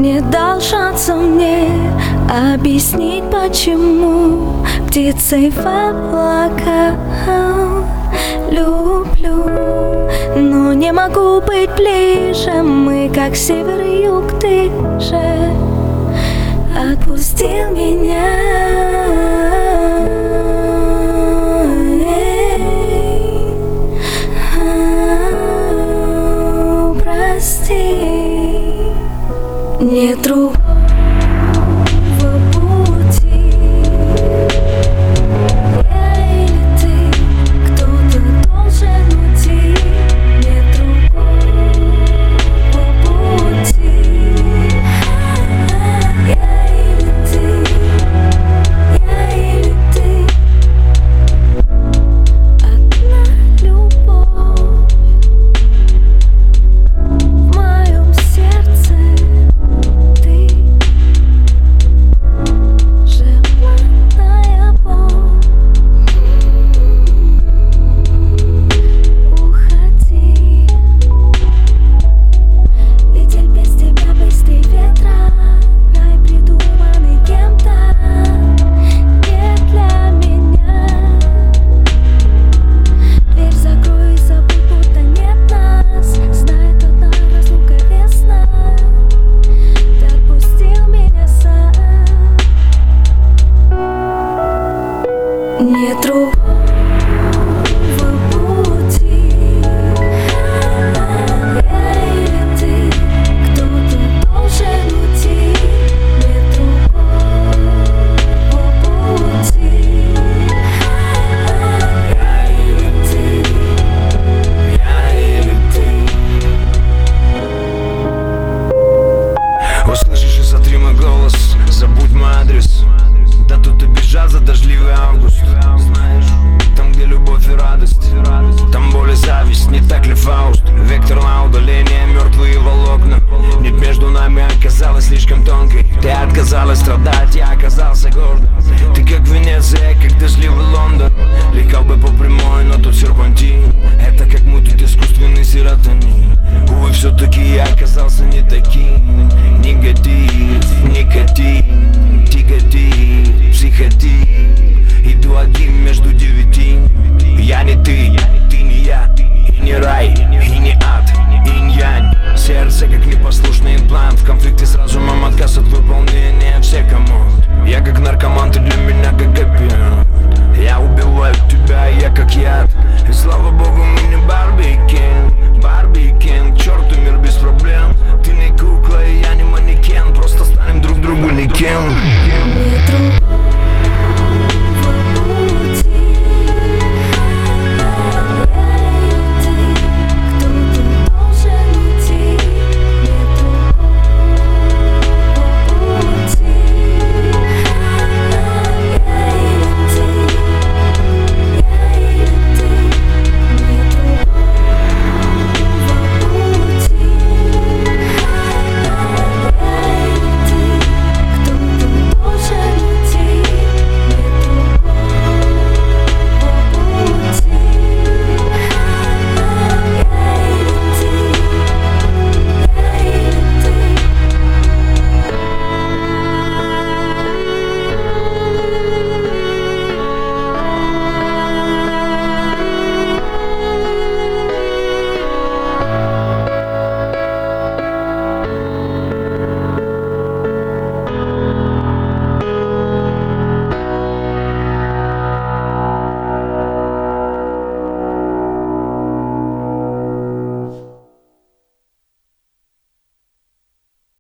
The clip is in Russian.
Не дал шанса мне объяснить, почему птицей в облака люблю. Но не могу быть ближе, мы как север и юг, ты же отпустил меня. Прости, нет другого пути. Я или ты, кто-то должен уйти. Нет другого пути. Я или ты, одна любовь. В моем сердце ты, желанная боль. Уходи, лететь без тебя быстрее ветра. Рай, придуманный кем-то, не для меня. Дверь закрой и забудь, будто нет нас. Знает одна разлука весна. Ты отпустил меня сам. Нет другого пути. Я или ты, кто-то должен уйти. Нет другого пути. Я или ты, Услышишь и сотри мой голос, забудь мой адрес. Да тут и бежал за дождливый август. Знаешь, там где любовь и радость, там боль и зависть, не так ли Фауст? Вектор на удаление, мертвые волокна. Нить между нами оказалась слишком тонкой. Ты отказалась страдать, я оказался гордым. Ты как Венеция, как дождливый Лондон. Летел бы по прямой, но тут серпантин. Это как мутит искусственный серотонин. Увы, все-таки я оказался не таким. Негатив, никотин, тяготит, психотип. Иду один между девяти. Я не ты не я. И не рай, и не ад, инь-янь. Сердце как непослушный имплант. В конфликте с разумом, отказ от выполнения всех команд. Я как наркоман, ты для